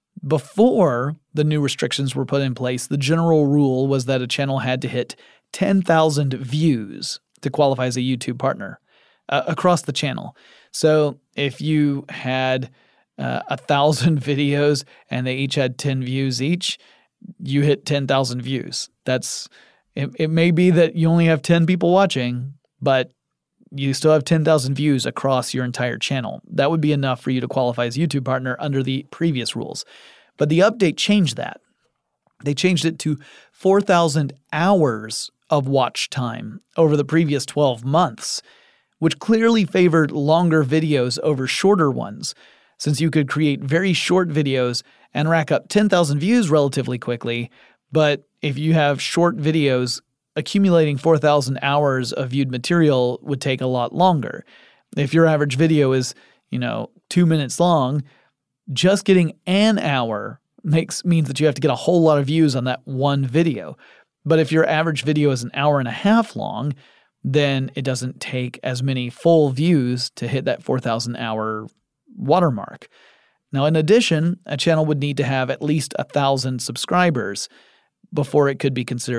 Before the new restrictions were put in place, the general rule was that a channel had to hit ten thousand views to qualify as a YouTube partner uh, across the channel. So if you had uh, one thousand videos and they each had ten views each, you hit ten thousand views. That's it, it may be that you only have ten people watching, but you still have ten thousand views across your entire channel. That would be enough for you to qualify as YouTube partner under the previous rules. But the update changed that. They changed it to four thousand hours of watch time over the previous twelve months, which clearly favored longer videos over shorter ones, since you could create very short videos and rack up ten thousand views relatively quickly. But if you have short videos, accumulating four thousand hours of viewed material would take a lot longer. If your average video is, you know, two minutes long, just getting an hour makes means that you have to get a whole lot of views on that one video. But if your average video is an hour and a half long, then it doesn't take as many full views to hit that four thousand hour watermark. Now, in addition, a channel would need to have at least one thousand subscribers before it could be considered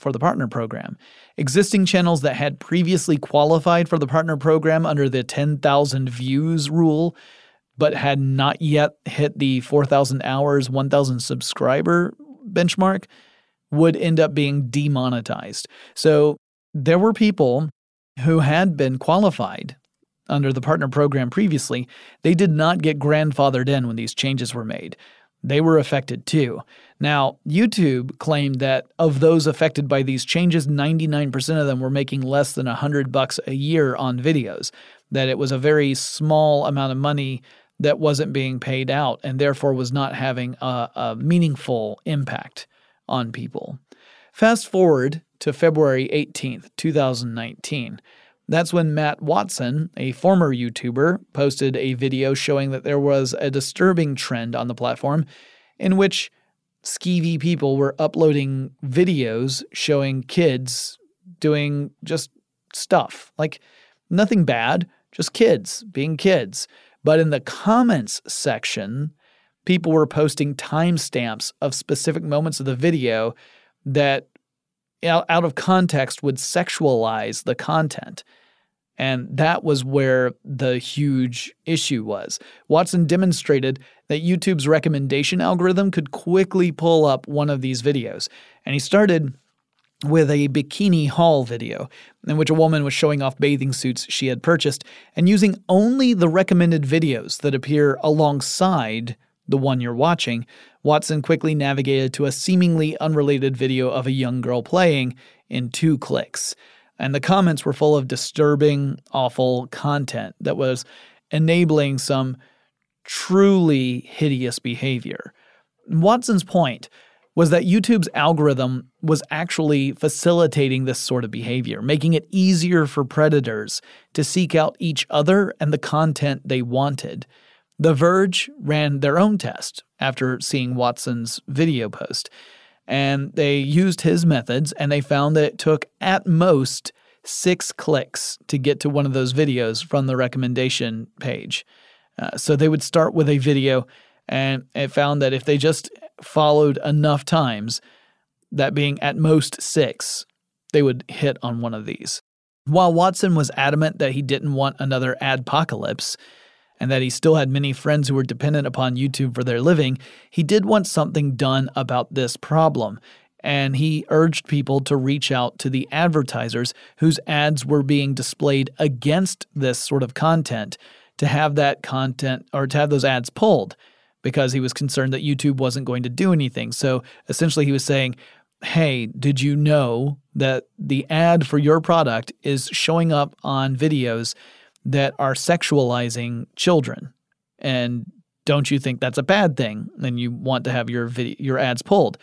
for the partner program. Existing channels that had previously qualified for the partner program under the ten thousand views rule, but had not yet hit the four thousand hours, one thousand subscriber benchmark, would end up being demonetized. So there were people who had been qualified under the partner program previously. They did not get grandfathered in when these changes were made. They were affected too. Now, YouTube claimed that of those affected by these changes, ninety-nine percent of them were making less than one hundred bucks a year on videos, that it was a very small amount of money that wasn't being paid out and therefore was not having a, a meaningful impact on people. Fast forward to February eighteenth, twenty nineteen. That's when Matt Watson, a former YouTuber, posted a video showing that there was a disturbing trend on the platform in which skeevy people were uploading videos showing kids doing just stuff. Like nothing bad, just kids being kids. But in the comments section, people were posting timestamps of specific moments of the video that out of context would sexualize the content. And that was where the huge issue was. Watson demonstrated that YouTube's recommendation algorithm could quickly pull up one of these videos. And he started with a bikini haul video in which a woman was showing off bathing suits she had purchased and using only the recommended videos that appear alongside the one you're watching. Watson quickly navigated to a seemingly unrelated video of a young girl playing in two clicks. And the comments were full of disturbing, awful content that was enabling some truly hideous behavior. Watson's point was that YouTube's algorithm was actually facilitating this sort of behavior, making it easier for predators to seek out each other and the content they wanted. The Verge ran their own test after seeing Watson's video post, and they used his methods, and they found that it took at most six clicks to get to one of those videos from the recommendation page. Uh, so they would start with a video, and it found that if they just followed enough times, that being at most six, they would hit on one of these. While Watson was adamant that he didn't want another adpocalypse, and that he still had many friends who were dependent upon YouTube for their living, he did want something done about this problem. And he urged people to reach out to the advertisers whose ads were being displayed against this sort of content to have that content or to have those ads pulled, because he was concerned that YouTube wasn't going to do anything. So essentially he was saying, hey, did you know that the ad for your product is showing up on videos that are sexualizing children? And don't you think that's a bad thing? And you want to have your video, your ads pulled.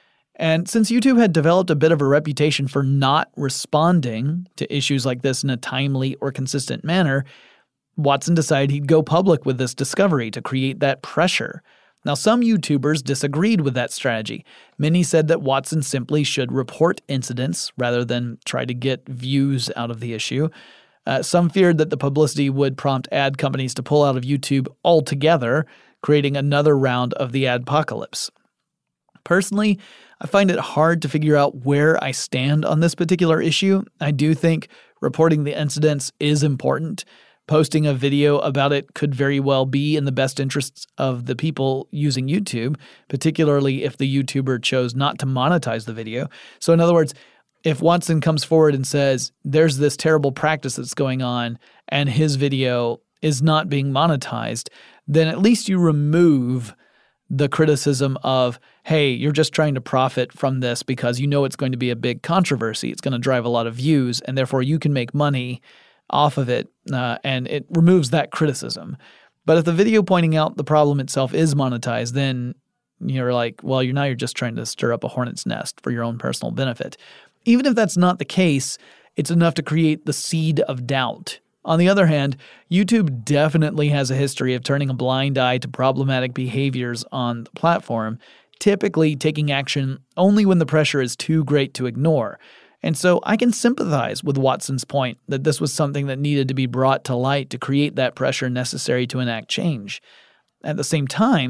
And since YouTube had developed a bit of a reputation for not responding to issues like this in a timely or consistent manner, Watson decided he'd go public with this discovery to create that pressure. Now, some YouTubers disagreed with that strategy. Many said that Watson simply should report incidents rather than try to get views out of the issue. Uh, some feared that the publicity would prompt ad companies to pull out of YouTube altogether, creating another round of the adpocalypse. Personally, I find it hard to figure out where I stand on this particular issue. I do think reporting the incidents is important. Posting a video about it could very well be in the best interests of the people using YouTube, particularly if the YouTuber chose not to monetize the video. So in other words, if Watson comes forward and says, there's this terrible practice that's going on and his video is not being monetized, then at least you remove the criticism of, hey, you're just trying to profit from this because you know it's going to be a big controversy. It's going to drive a lot of views, and therefore you can make money off of it, uh, and it removes that criticism. But if the video pointing out the problem itself is monetized, then you're like, well, you're now you're just trying to stir up a hornet's nest for your own personal benefit. Even if that's not the case, it's enough to create the seed of doubt. On the other hand, YouTube definitely has a history of turning a blind eye to problematic behaviors on the platform, typically taking action only when the pressure is too great to ignore. And so I can sympathize with Watson's point that this was something that needed to be brought to light to create that pressure necessary to enact change. At the same time,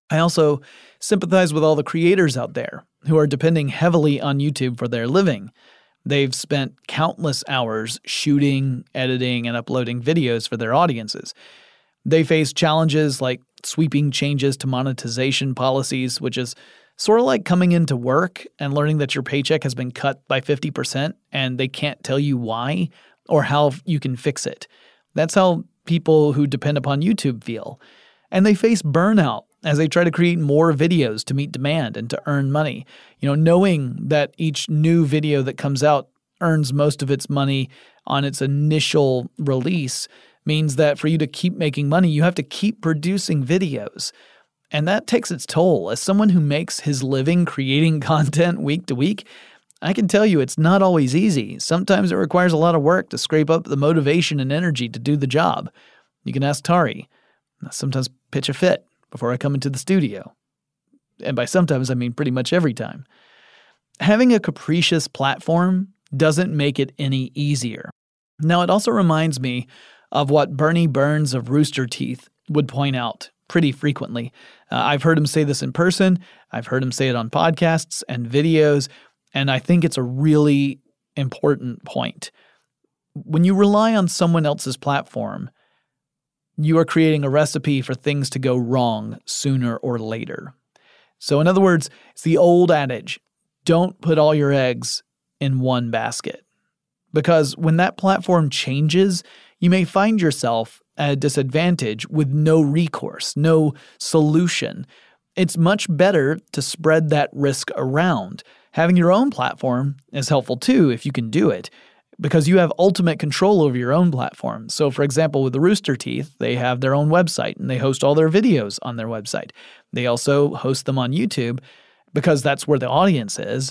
I also sympathize with all the creators out there who are depending heavily on YouTube for their living. They've spent countless hours shooting, editing, and uploading videos for their audiences. They face challenges like sweeping changes to monetization policies, which is sort of like coming into work and learning that your paycheck has been cut by fifty percent and they can't tell you why or how you can fix it. That's how people who depend upon YouTube feel. And they face burnout as they try to create more videos to meet demand and to earn money. You know, knowing that each new video that comes out earns most of its money on its initial release means that for you to keep making money, you have to keep producing videos. And that takes its toll. As someone who makes his living creating content week to week, I can tell you it's not always easy. Sometimes it requires a lot of work to scrape up the motivation and energy to do the job. You can ask Tari. I sometimes pitch a fit before I come into the studio. And by sometimes, I mean pretty much every time. Having a capricious platform doesn't make it any easier. Now, it also reminds me of what Bernie Burns of Rooster Teeth would point out pretty frequently. Uh, I've heard him say this in person. I've heard him say it on podcasts and videos, and I think it's a really important point. When you rely on someone else's platform, you are creating a recipe for things to go wrong sooner or later. So in other words, it's the old adage, don't put all your eggs in one basket. Because when that platform changes, you may find yourself at a disadvantage with no recourse, no solution. It's much better to spread that risk around. Having your own platform is helpful too if you can do it, because you have ultimate control over your own platform. So for example, with the Rooster Teeth, they have their own website and they host all their videos on their website. They also host them on YouTube because that's where the audience is.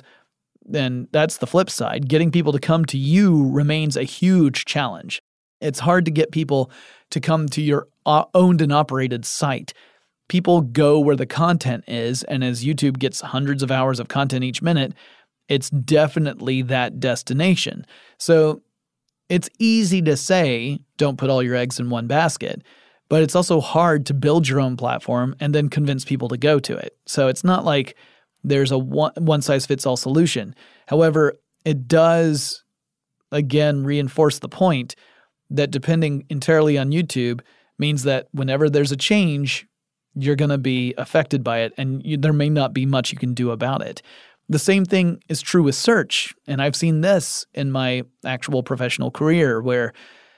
And that's the flip side. Getting people to come to you remains a huge challenge. It's hard to get people to come to your owned and operated site. People go where the content is, and as YouTube gets hundreds of hours of content each minute, it's definitely that destination. So it's easy to say, don't put all your eggs in one basket, but it's also hard to build your own platform and then convince people to go to it. So it's not like there's a one, one-size-fits-all solution. However, it does, again, reinforce the point that depending entirely on YouTube means that whenever there's a change, you're going to be affected by it, and you, there may not be much you can do about it. The same thing is true with search, and I've seen this in my actual professional career where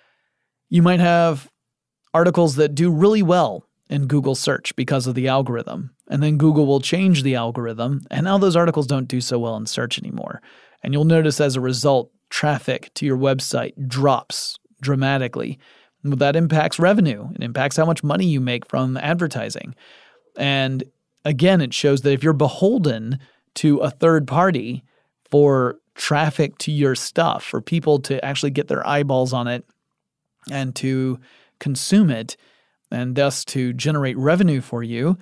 you might have articles that do really well in Google search because of the algorithm, and then Google will change the algorithm, and now those articles don't do so well in search anymore. And you'll notice as a result, traffic to your website drops dramatically. That impacts revenue. It impacts how much money you make from advertising. And again, it shows that if you're beholden to a third party for traffic to your stuff, for people to actually get their eyeballs on it and to consume it, and thus to generate revenue for you,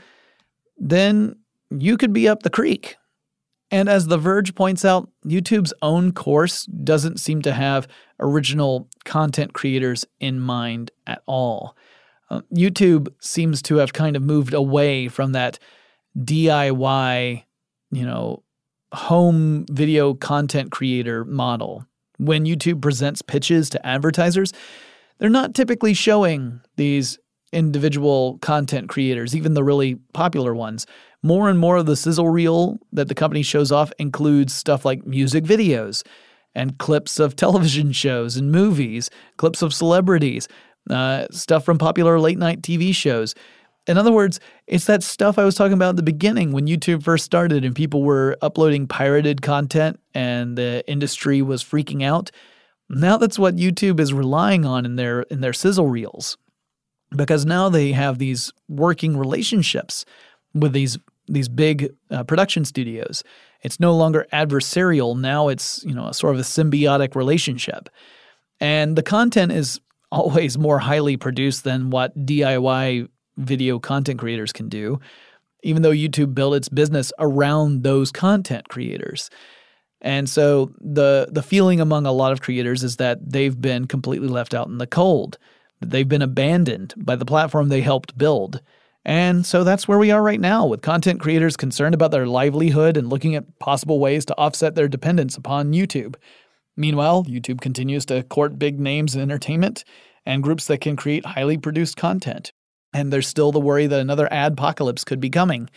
then you could be up the creek. And as The Verge points out, YouTube's own course doesn't seem to have original content creators in mind at all. Uh, YouTube seems to have kind of moved away from that D I Y, you know, home video content creator model. When YouTube presents pitches to advertisers, they're not typically showing these individual content creators, even the really popular ones. More and more of the sizzle reel that the company shows off includes stuff like music videos and clips of television shows and movies, clips of celebrities, uh, stuff from popular late-night T V shows. In other words, it's that stuff I was talking about at the beginning when YouTube first started and people were uploading pirated content and the industry was freaking out. Now that's what YouTube is relying on in their in their sizzle reels, because now they have these working relationships with these these big uh, production studios. It's no longer adversarial. Now it's, you know, a sort of a symbiotic relationship. And the content is always more highly produced than what D I Y video content creators can do, even though YouTube built its business around those content creators. And so the the feeling among a lot of creators is that they've been completely left out in the cold, that they've been abandoned by the platform they helped build. And so that's where we are right now, with content creators concerned about their livelihood and looking at possible ways to offset their dependence upon YouTube. Meanwhile, YouTube continues to court big names in entertainment and groups that can create highly produced content. And there's still the worry that another adpocalypse could be coming.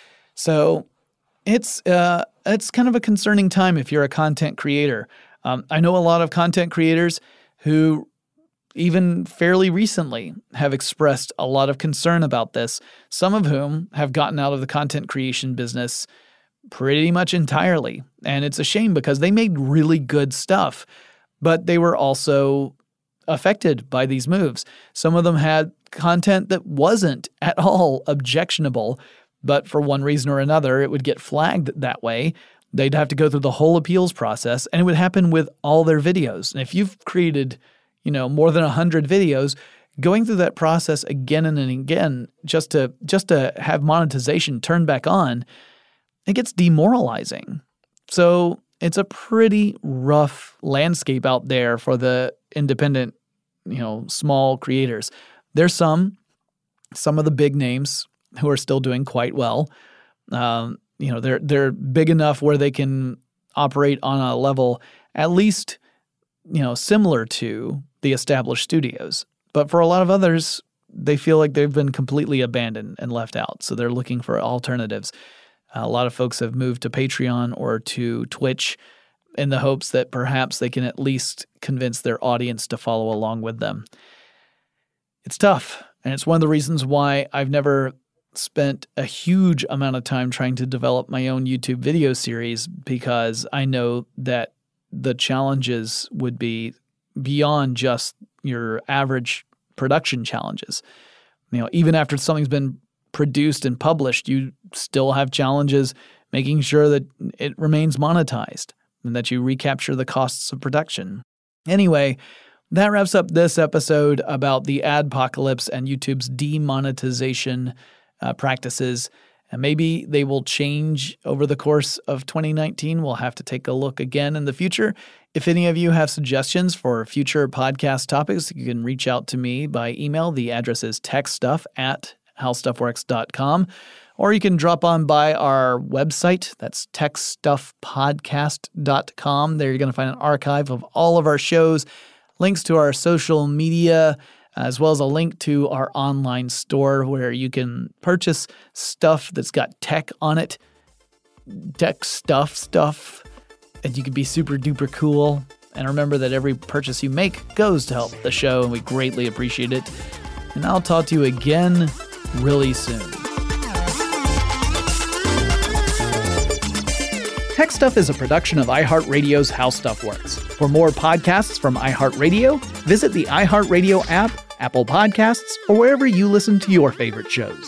So it's uh, it's kind of a concerning time if you're a content creator. Um, I know a lot of content creators who even fairly recently have expressed a lot of concern about this, some of whom have gotten out of the content creation business pretty much entirely. And it's a shame because they made really good stuff, but they were also affected by these moves. Some of them had content that wasn't at all objectionable, but for one reason or another, it would get flagged that way. They'd have to go through the whole appeals process, and it would happen with all their videos. And if you've created, you know, more than one hundred videos, going through that process again and again just to just to have monetization turned back on, it gets demoralizing. So it's a pretty rough landscape out there for the independent, you know, small creators. There's some, some of the big names who are still doing quite well. Um, you know, they're they're big enough where they can operate on a level at least, you know, similar to the established studios. But for a lot of others, they feel like they've been completely abandoned and left out. So they're looking for alternatives. A lot of folks have moved to Patreon or to Twitch in the hopes that perhaps they can at least convince their audience to follow along with them. It's tough, and it's one of the reasons why I've never spent a huge amount of time trying to develop my own YouTube video series, because I know that the challenges would be beyond just your average production challenges. You know, even after something's been produced and published, you still have challenges making sure that it remains monetized and that you recapture the costs of production. Anyway, that wraps up this episode about the adpocalypse and YouTube's demonetization uh, practices. And maybe they will change over the course of twenty nineteen. We'll have to take a look again in the future. If any of you have suggestions for future podcast topics, you can reach out to me by email. The address is techstuff at how stuff works dot com. Or you can drop on by our website. That's tech stuff podcast dot com. There you're going to find an archive of all of our shows, links to our social media, as well as a link to our online store where you can purchase stuff that's got tech on it, tech stuff stuff, and you can be super duper cool. And remember that every purchase you make goes to help the show, and we greatly appreciate it. And I'll talk to you again really soon. Tech Stuff is a production of iHeartRadio's How Stuff Works. For more podcasts from iHeartRadio, visit the iHeartRadio app, Apple Podcasts, or wherever you listen to your favorite shows.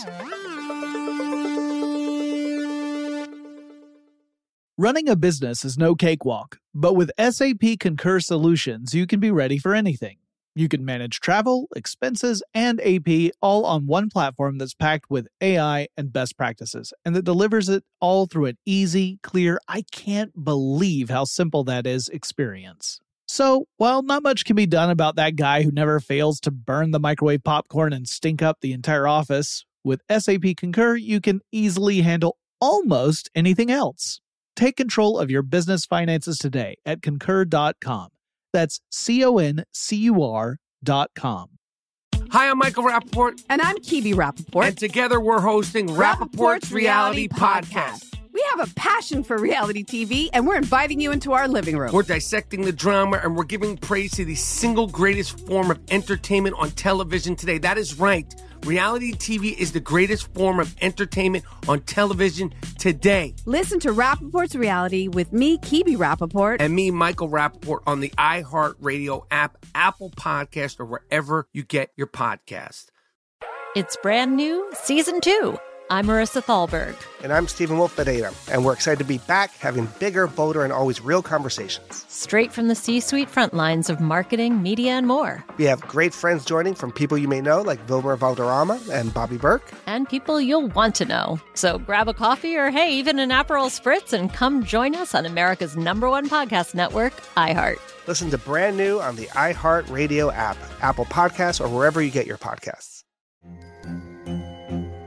Running a business is no cakewalk, but with S A P Concur Solutions, you can be ready for anything. You can manage travel, expenses, and A P all on one platform that's packed with A I and best practices, and that delivers it all through an easy, clear, I can't believe how simple that is experience. So, while not much can be done about that guy who never fails to burn the microwave popcorn and stink up the entire office, with S A P Concur, you can easily handle almost anything else. Take control of your business finances today at concur dot com. That's C O N C U R dot com. Hi, I'm Michael Rappaport. And I'm Kibi Rappaport. And together we're hosting Rappaport's Reality Podcast. We have a passion for reality T V, and we're inviting you into our living room. We're dissecting the drama, and we're giving praise to the single greatest form of entertainment on television today. That is right. Reality T V is the greatest form of entertainment on television today. Listen to Rappaport's Reality with me, Kibi Rappaport. And me, Michael Rappaport, on the iHeartRadio app, Apple Podcast, or wherever you get your podcast. It's brand new, season two. I'm Marissa Thalberg. And I'm Stephen Wolf Bedeta, and we're excited to be back having bigger, bolder, and always real conversations. Straight from the C-suite front lines of marketing, media, and more. We have great friends joining from people you may know, like Vilmer Valderrama and Bobby Burke. And people you'll want to know. So grab a coffee or, hey, even an Aperol Spritz and come join us on America's number one podcast network, iHeart. Listen to brand new on the iHeartRadio app, Apple Podcasts, or wherever you get your podcasts.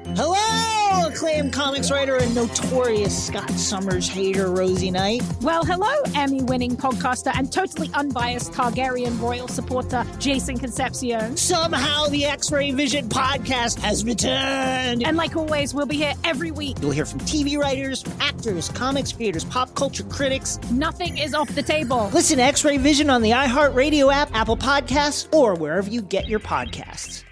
Hello, acclaimed comics writer and notorious Scott Summers hater, Rosie Knight. Well, hello, Emmy-winning podcaster and totally unbiased Targaryen royal supporter, Jason Concepcion. Somehow the X-Ray Vision podcast has returned. And like always, we'll be here every week. You'll hear from T V writers, actors, comics creators, pop culture critics. Nothing is off the table. Listen to X-Ray Vision on the iHeartRadio app, Apple Podcasts, or wherever you get your podcasts.